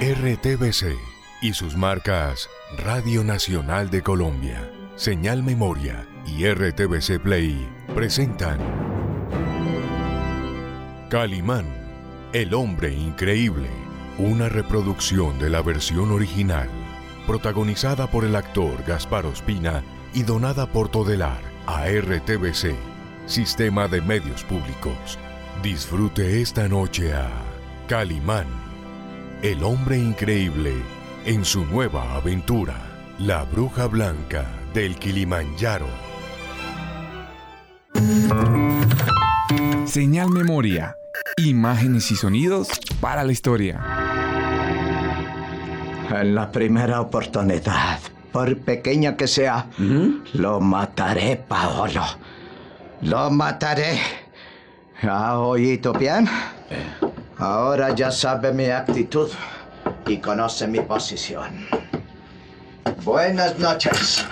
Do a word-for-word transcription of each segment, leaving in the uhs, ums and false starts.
R T V C y sus marcas Radio Nacional de Colombia, Señal Memoria y R T V C Play presentan Calimán, el hombre increíble, una reproducción de la versión original, protagonizada por el actor Gaspar Ospina y donada por Todelar a R T V C, Sistema de Medios Públicos. Disfrute esta noche a Calimán, el hombre increíble, en su nueva aventura, La Bruja Blanca del Kilimanjaro. Señal Memoria, imágenes y sonidos para la historia. En la primera oportunidad, por pequeña que sea, ¿Mm? lo mataré, Paolo. Lo mataré. ¿Ha oído bien? Eh. Ahora ya sabe mi actitud y conoce mi posición. Buenas noches.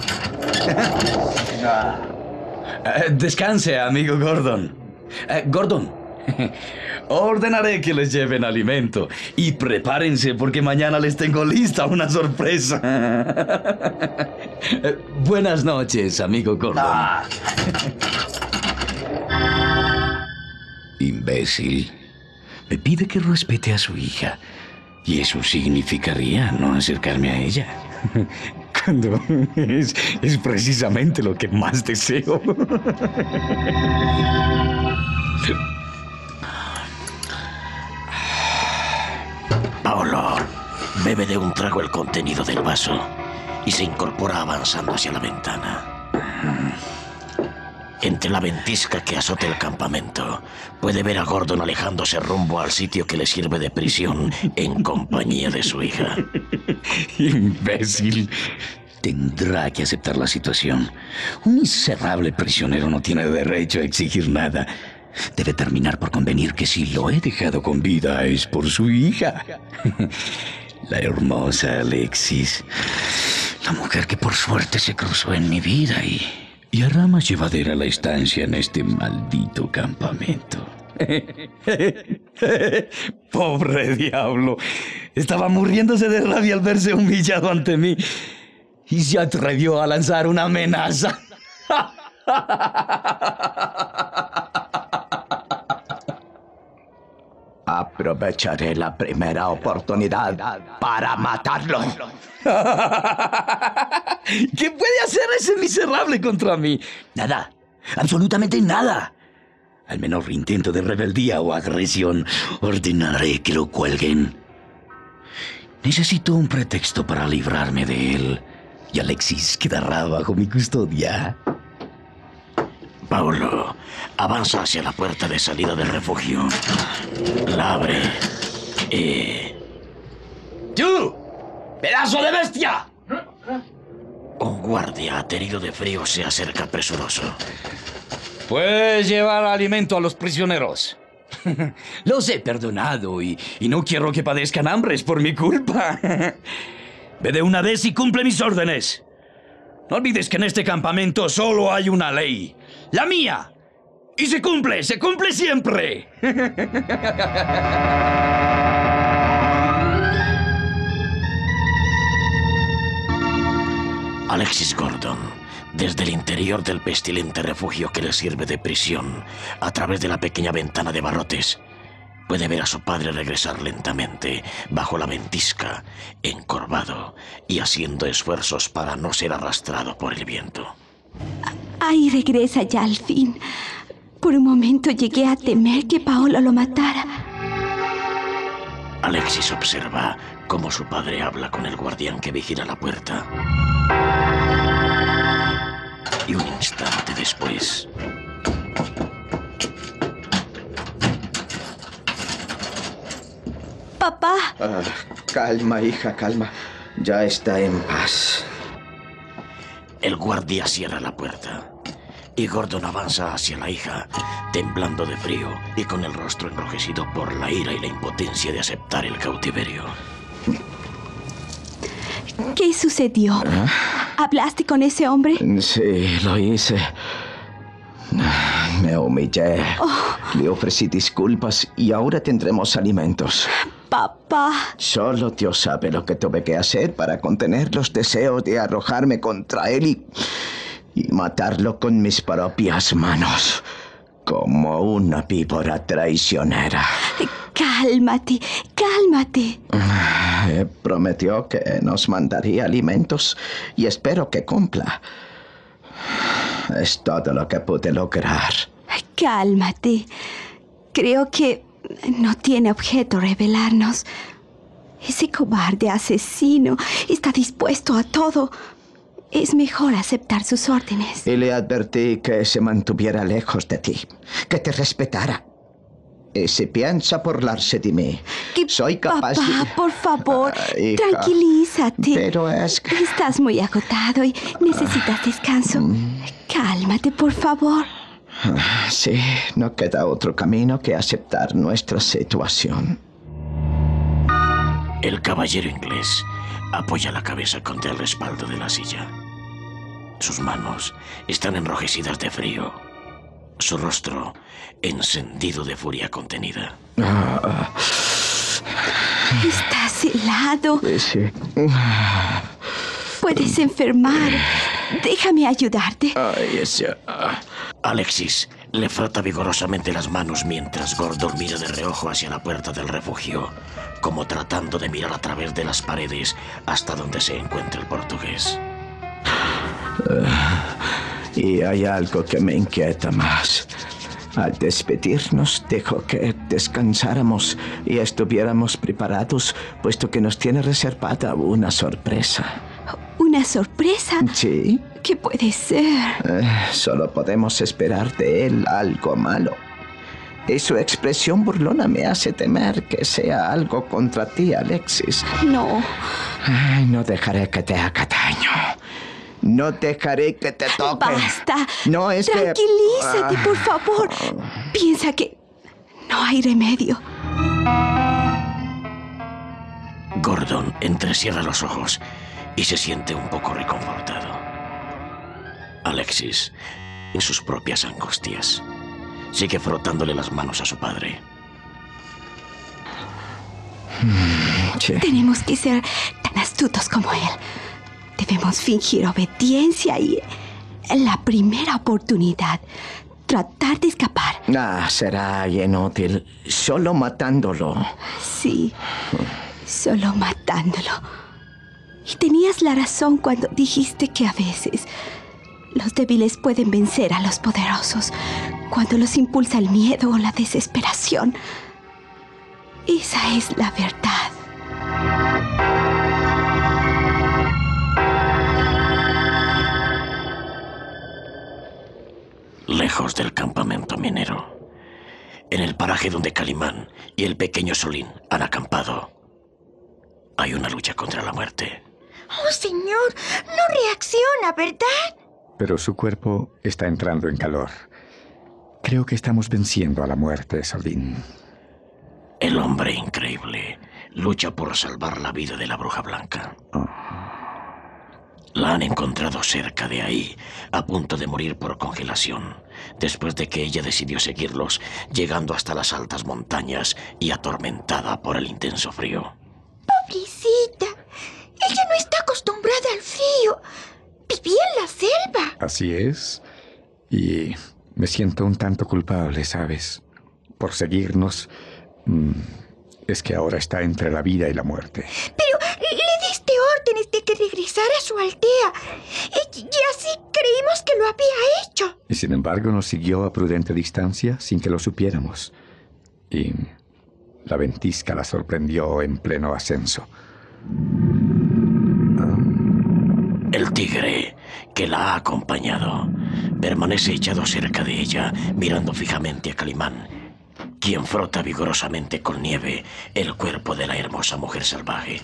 uh, descanse, amigo Gordon. Uh, Gordon, ordenaré que les lleven alimento y prepárense porque mañana les tengo lista una sorpresa. uh, buenas noches, amigo Gordon. Ah. Imbécil. Me pide que respete a su hija. Y eso significaría no acercarme a ella. Cuando es, es precisamente lo que más deseo. Paolo bebe de un trago el contenido del vaso y se incorpora avanzando hacia la ventana. Entre la ventisca que azota el campamento, puede ver a Gordon alejándose rumbo al sitio que le sirve de prisión en compañía de su hija. Imbécil. Tendrá que aceptar la situación. Un miserable prisionero no tiene derecho a exigir nada. Debe terminar por convenir que si lo he dejado con vida es por su hija. La hermosa Alexis. La mujer que por suerte se cruzó en mi vida y... y hará más llevadera la estancia en este maldito campamento. Pobre diablo. Estaba muriéndose de rabia al verse humillado ante mí. Y se atrevió a lanzar una amenaza. Aprovecharé la primera oportunidad para matarlo. ¿Qué puede hacer ese miserable contra mí? Nada, absolutamente nada. Al menor intento de rebeldía o agresión, ordenaré que lo cuelguen. Necesito un pretexto para librarme de él, y Alexis quedará bajo mi custodia. Paolo avanza hacia la puerta de salida del refugio. La abre. Eh... ¡Tú! ¡Pedazo de bestia! Un guardia aterido de frío se acerca presuroso. Puedes llevar alimento a los prisioneros. Los he perdonado y, y no quiero que padezcan hambres por mi culpa. Ve de una vez y cumple mis órdenes. No olvides que en este campamento solo hay una ley. La mía. Y se cumple, se cumple siempre. Alexis Gordon, desde el interior del pestilente refugio que le sirve de prisión, a través de la pequeña ventana de barrotes, puede ver a su padre regresar lentamente bajo la ventisca, encorvado y haciendo esfuerzos para no ser arrastrado por el viento. Ahí regresa ya al fin. Por un momento llegué a temer que Paolo lo matara. Alexis observa cómo su padre habla con el guardián que vigila la puerta. Y un instante después... ¡Papá! Ah, calma, hija, calma. Ya está en paz. El guardia cierra la puerta y Gordon avanza hacia la hija, temblando de frío y con el rostro enrojecido por la ira y la impotencia de aceptar el cautiverio. ¿Qué sucedió? ¿Ah? ¿Hablaste con ese hombre? Sí, lo hice. Me humillé. Oh. Le ofrecí disculpas y ahora tendremos alimentos. papá. Solo Dios sabe lo que tuve que hacer para contener los deseos de arrojarme contra él y, y matarlo con mis propias manos, como una víbora traicionera. Cálmate, cálmate. Eh, prometió que nos mandaría alimentos y espero que cumpla. Es todo lo que pude lograr. Cálmate. Creo que no tiene objeto revelarnos. Ese cobarde asesino está dispuesto a todo. Es mejor aceptar sus órdenes. Y le advertí que se mantuviera lejos de ti, que te respetara. Y si piensa burlarse de mí, ¿Qué, soy capaz papá, de... por favor, Ah, hija, tranquilízate. Pero es que... Estás muy agotado y necesitas descanso. Cálmate, por favor. Sí, no queda otro camino que aceptar nuestra situación. El caballero inglés apoya la cabeza contra el respaldo de la silla. Sus manos están enrojecidas de frío. Su rostro encendido de furia contenida. Ah, Estás helado. sí. Puedes enfermar. Déjame ayudarte. Ay, ese... ah. Alexis le frota vigorosamente las manos mientras Gordon mira de reojo hacia la puerta del refugio, como tratando de mirar a través de las paredes hasta donde se encuentra el portugués. Uh, y hay algo que me inquieta más. Al despedirnos, dijo que descansáramos y estuviéramos preparados, puesto que nos tiene reservada una sorpresa. ¿Una sorpresa? ¿Sí? ¿Qué puede ser? Eh, solo podemos esperar de él algo malo. Y su expresión burlona me hace temer que sea algo contra ti, Alexis. No. Ay, no dejaré que te haga daño. No dejaré que te toque. Basta. No es Tranquilízate, que... por favor. Piensa que no hay remedio. Gordon entrecierra los ojos y se siente un poco reconfortado. Alexis, en sus propias angustias, sigue frotándole las manos a su padre. Sí. Tenemos que ser tan astutos como él. Debemos fingir obediencia y, en la primera oportunidad, tratar de escapar. Ah, será inútil. Solo matándolo. Sí, solo matándolo. Y tenías la razón cuando dijiste que a veces los débiles pueden vencer a los poderosos cuando los impulsa el miedo o la desesperación. Esa es la verdad. Lejos del campamento minero, en el paraje donde Calimán y el pequeño Solín han acampado, hay una lucha contra la muerte. ¡Oh, señor! No reacciona, ¿verdad? Pero su cuerpo está entrando en calor. Creo que estamos venciendo a la muerte, Solín. El hombre increíble lucha por salvar la vida de la bruja blanca. Oh. La han encontrado cerca de ahí, a punto de morir por congelación, después de que ella decidió seguirlos, llegando hasta las altas montañas y atormentada por el intenso frío. Pobrecita. Ella no está acostumbrada al frío. Vivía en la selva. Así es. Y me siento un tanto culpable, ¿sabes? Por seguirnos. Mm, es que ahora está entre la vida y la muerte. Pero le diste órdenes de que regresara a su aldea. Y, y así creímos que lo había hecho. Y sin embargo nos siguió a prudente distancia sin que lo supiéramos. Y la ventisca la sorprendió en pleno ascenso. El tigre, que la ha acompañado, permanece echado cerca de ella, mirando fijamente a Calimán, quien frota vigorosamente con nieve el cuerpo de la hermosa mujer salvaje.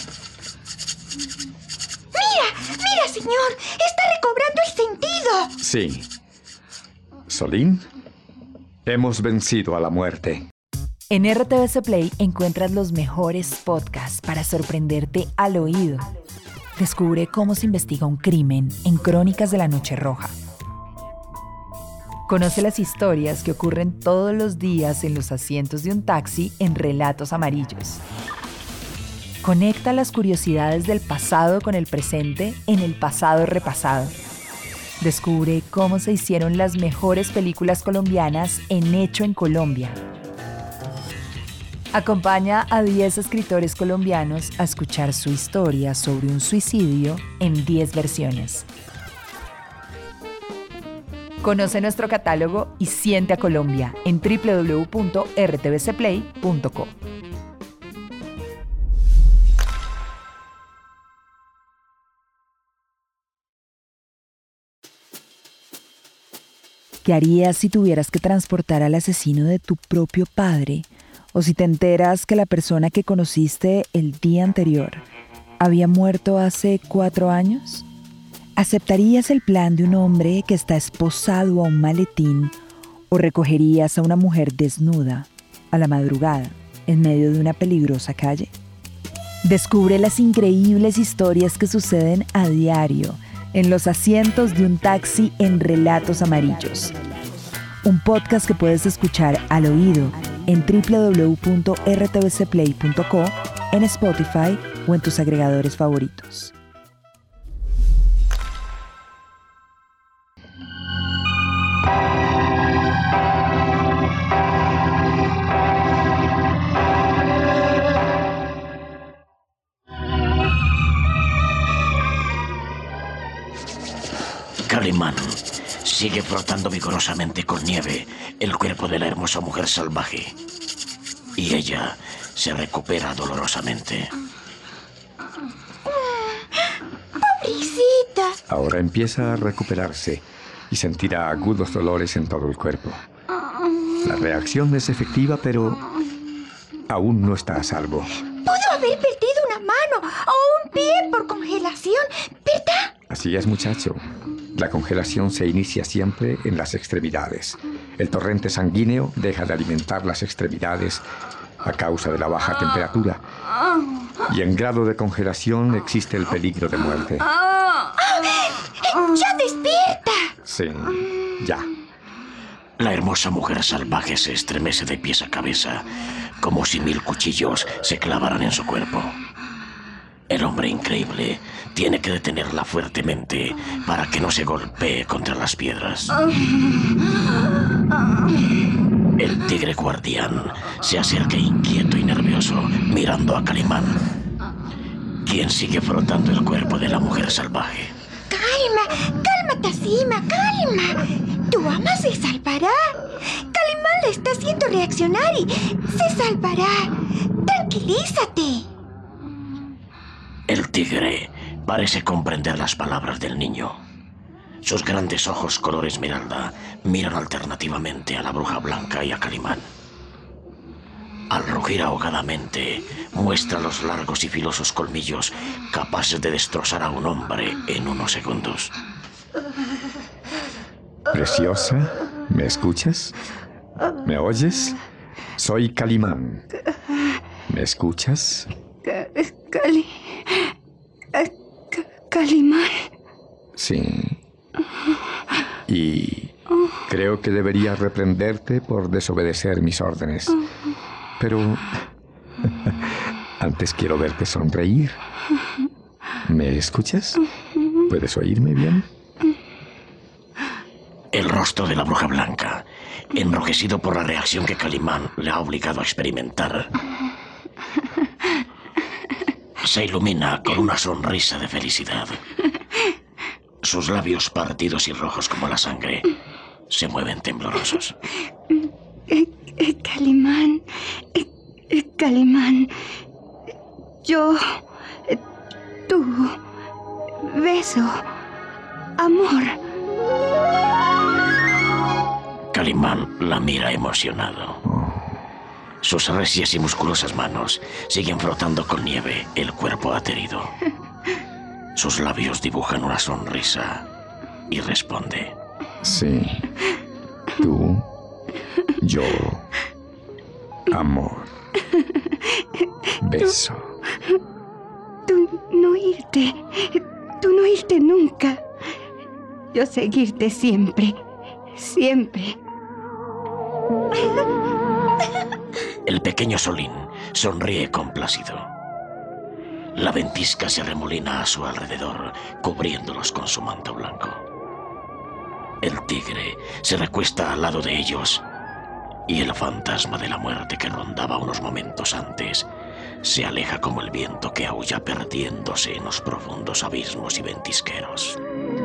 ¡Mira! ¡Mira, señor! ¡Está recobrando el sentido! Sí. Solín, hemos vencido a la muerte. En R T V C Play encuentras los mejores podcasts para sorprenderte al oído. Descubre cómo se investiga un crimen en Crónicas de la Noche Roja. Conoce las historias que ocurren todos los días en los asientos de un taxi en Relatos Amarillos. Conecta las curiosidades del pasado con el presente en El Pasado Repasado. Descubre cómo se hicieron las mejores películas colombianas en Hecho en Colombia. Acompaña a diez escritores colombianos a escuchar su historia sobre un suicidio en diez versiones. Conoce nuestro catálogo y siente a Colombia en doble u doble u doble u punto r t v c play punto co. ¿Qué harías si tuvieras que transportar al asesino de tu propio padre? ¿O si te enteras que la persona que conociste el día anterior había muerto hace cuatro años? ¿Aceptarías el plan de un hombre que está esposado a un maletín o recogerías a una mujer desnuda a la madrugada en medio de una peligrosa calle? Descubre las increíbles historias que suceden a diario en los asientos de un taxi en Relatos Amarillos. Un podcast que puedes escuchar al oído en doble u doble u doble u punto r t v c play punto co, en Spotify o en tus agregadores favoritos. Calimán sigue frotando vigorosamente con nieve el cuerpo de la hermosa mujer salvaje. Y ella se recupera dolorosamente. ¡Pobrecita! Ahora empieza a recuperarse y sentirá agudos dolores en todo el cuerpo. La reacción es efectiva, pero aún no está a salvo. Pudo haber perdido una mano o un pie por congelación, ¿verdad? Así es, muchacho. La congelación se inicia siempre en las extremidades. El torrente sanguíneo deja de alimentar las extremidades a causa de la baja temperatura. Y en grado de congelación existe el peligro de muerte. ¡Ya despierta! Sí, ya. La hermosa mujer salvaje se estremece de pies a cabeza, como si mil cuchillos se clavaran en su cuerpo. El hombre increíble tiene que detenerla fuertemente para que no se golpee contra las piedras. El tigre guardián se acerca inquieto y nervioso, mirando a Calimán, quien sigue frotando el cuerpo de la mujer salvaje. Calma, calma, Tazima, calma. Tu ama se salvará. Calimán le está haciendo reaccionar y se salvará. Tranquilízate. El tigre parece comprender las palabras del niño. Sus grandes ojos color esmeralda miran alternativamente a la bruja blanca y a Calimán. Al rugir ahogadamente, muestra los largos y filosos colmillos capaces de destrozar a un hombre en unos segundos. Preciosa, ¿me escuchas? ¿Me oyes? Soy Calimán. ¿Me escuchas? Cali... Calimán. Sí. Y creo que debería reprenderte por desobedecer mis órdenes. Pero antes quiero verte sonreír. ¿Me escuchas? ¿Puedes oírme bien? El rostro de la bruja blanca, enrojecido por la reacción que Calimán le ha obligado a experimentar, se ilumina con una sonrisa de felicidad. Sus labios partidos y rojos como la sangre se mueven temblorosos. Calimán, Calimán, yo, tú, beso, amor. Calimán la mira emocionado. Sus recias y musculosas manos siguen frotando con nieve el cuerpo aterido. Sus labios dibujan una sonrisa y responde. Sí. Tú, yo, amor, beso. Tú no irte, tú no irte nunca. Yo seguirte siempre, siempre. El pequeño Solín sonríe complacido. La ventisca se arremolina a su alrededor, cubriéndolos con su manto blanco. El tigre se recuesta al lado de ellos y el fantasma de la muerte que rondaba unos momentos antes se aleja como el viento que aúlla perdiéndose en los profundos abismos y ventisqueros.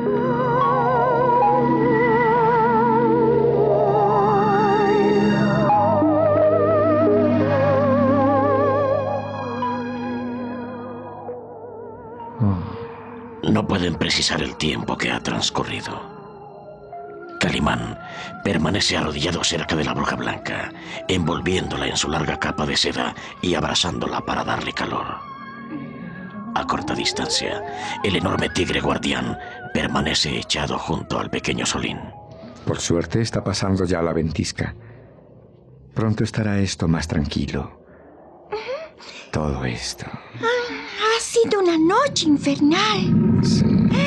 No pueden precisar el tiempo que ha transcurrido. Calimán permanece arrodillado cerca de la bruja blanca, envolviéndola en su larga capa de seda y abrazándola para darle calor. A corta distancia, el enorme tigre guardián permanece echado junto al pequeño Solín. Por suerte está pasando ya la ventisca. Pronto estará esto más tranquilo. Todo esto. Ha sido una noche infernal. Sí.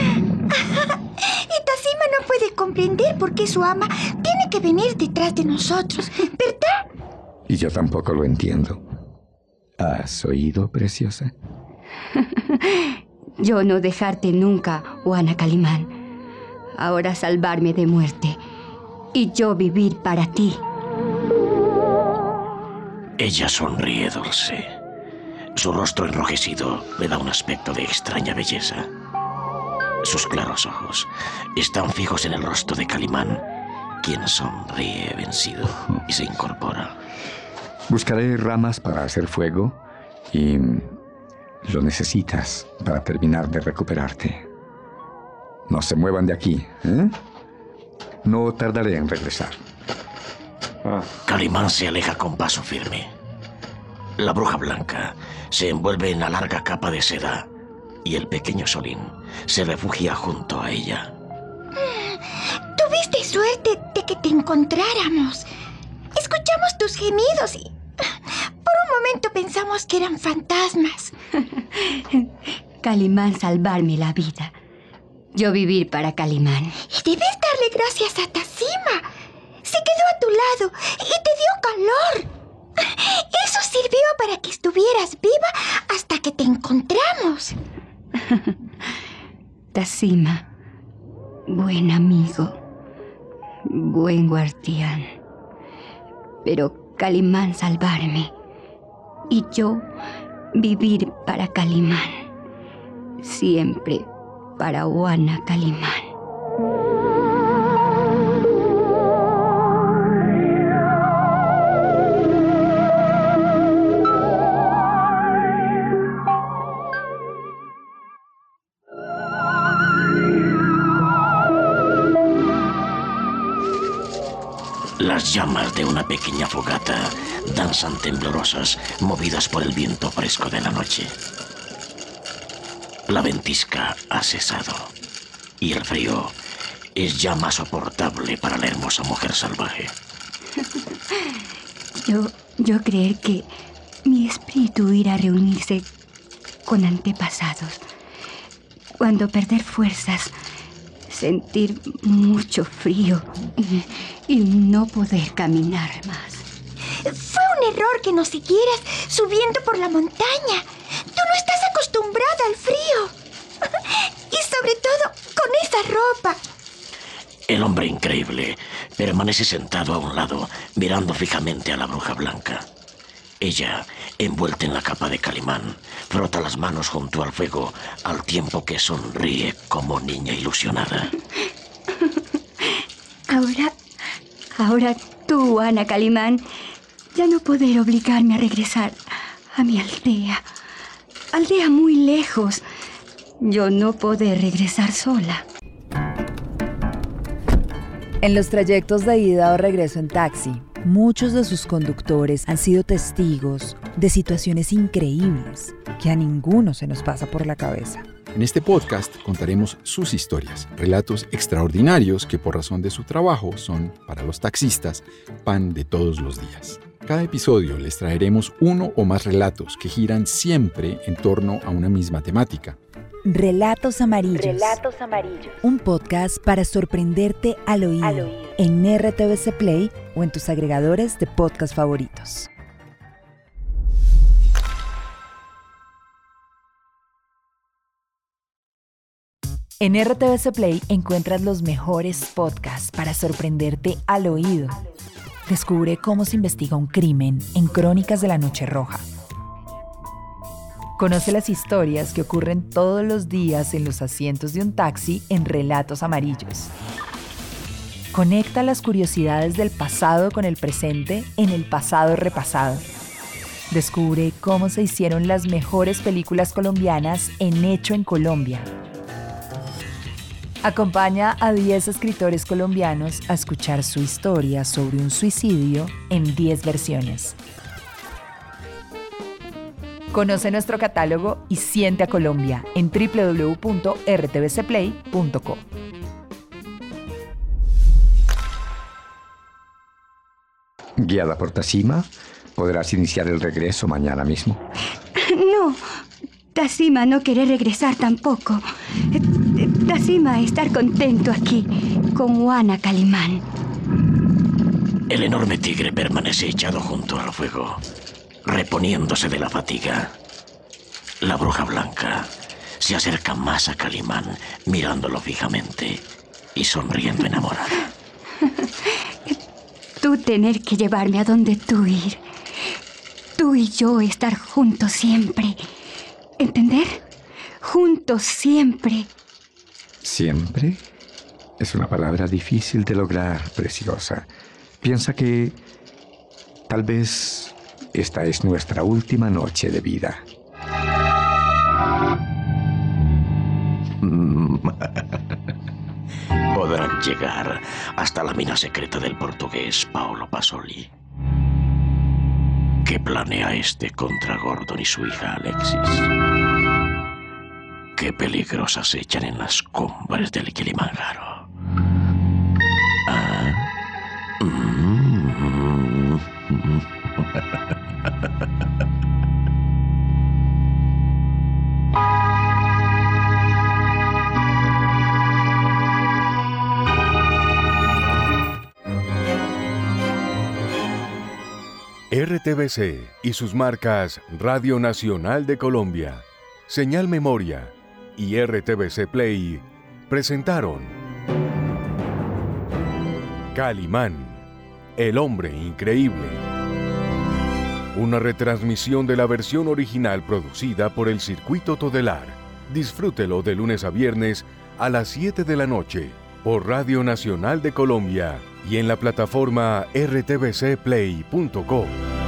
Y Tacima no puede comprender por qué su ama tiene que venir detrás de nosotros, ¿verdad? Y yo tampoco lo entiendo. ¿Has oído, preciosa? Yo no dejarte nunca, Oana Calimán. Ahora salvarme de muerte y yo vivir para ti. Ella sonríe dulce. Su rostro enrojecido le da un aspecto de extraña belleza. Sus claros ojos están fijos en el rostro de Calimán, quien sonríe vencido y se incorpora. Buscaré ramas para hacer fuego y lo necesitas para terminar de recuperarte. No se muevan de aquí, ¿eh? No tardaré en regresar. Ah. Calimán se aleja con paso firme. La bruja blanca se envuelve en la larga capa de seda y el pequeño Solín se refugia junto a ella. Tuviste suerte de que te encontráramos. Escuchamos tus gemidos y por un momento pensamos que eran fantasmas. Calimán salvarme la vida. Yo vivir para Calimán. Y debes darle gracias a Tacima. Se quedó a tu lado y te dio calor. Eso sirvió para que estuvieras viva hasta que te encontramos. Tacima, buen amigo, buen guardián. Pero Calimán salvarme y yo vivir para Calimán. Siempre para Oana Calimán. Las llamas de una pequeña fogata danzan temblorosas, movidas por el viento fresco de la noche. La ventisca ha cesado y el frío es ya más soportable para la hermosa mujer salvaje. Yo, yo creer que mi espíritu irá a reunirse con antepasados. Cuando perder fuerzas, sentir mucho frío y, y no poder caminar más. Fue un error que nos siguieras subiendo por la montaña. Tú no estás acostumbrada al frío. Y sobre todo con esa ropa. El hombre increíble permanece sentado a un lado, mirando fijamente a la bruja blanca. Ella, envuelta en la capa de Calimán, frota las manos junto al fuego al tiempo que sonríe como niña ilusionada. Ahora, ahora tú, Oana Calimán, ya no poder obligarme a regresar a mi aldea. Aldea muy lejos. Yo no poder regresar sola. En los trayectos de ida o regreso en taxi, muchos de sus conductores han sido testigos de situaciones increíbles que a ninguno se nos pasa por la cabeza. En este podcast contaremos sus historias, relatos extraordinarios que por razón de su trabajo son, para los taxistas, pan de todos los días. Cada episodio les traeremos uno o más relatos que giran siempre en torno a una misma temática. Relatos Amarillos. Relatos Amarillos. Un podcast para sorprenderte al oído, al oído. En R T V C Play o en tus agregadores de podcast favoritos. En R T V C Play encuentras los mejores podcasts para sorprenderte al oído. Descubre cómo se investiga un crimen en Crónicas de la Noche Roja. Conoce las historias que ocurren todos los días en los asientos de un taxi en Relatos Amarillos. Conecta las curiosidades del pasado con el presente en El Pasado Repasado. Descubre cómo se hicieron las mejores películas colombianas en Hecho en Colombia. Acompaña a diez escritores colombianos a escuchar su historia sobre un suicidio en diez versiones. Conoce nuestro catálogo y siente a Colombia en doble u doble u doble u punto r t v c play punto co. Guiada por Tassima, podrás iniciar el regreso mañana mismo. No, Tassima no quiere regresar tampoco. Tassima estar contento aquí, con Juana Calimán. El enorme tigre permanece echado junto al fuego, reponiéndose de la fatiga. La bruja blanca se acerca más a Calimán, mirándolo fijamente y sonriendo enamorada. Tú tener que llevarme a donde tú ir. Tú y yo estar juntos siempre. ¿Entender? Juntos siempre. ¿Siempre? Es una palabra difícil de lograr, preciosa. Piensa que tal vez esta es nuestra última noche de vida. Podrán llegar hasta la mina secreta del portugués Paolo Pasoli. ¿Qué planea este contra Gordon y su hija Alexis? ¿Qué peligros acechan en las cumbres del Kilimanjaro? ¿Ah? Mm-hmm. R T V C y sus marcas Radio Nacional de Colombia, Señal Memoria y R T V C Play presentaron Calimán, el hombre increíble. Una retransmisión de la versión original producida por el Circuito Todelar. Disfrútelo de lunes a viernes a las siete de la noche por Radio Nacional de Colombia y en la plataforma r t v c play punto co.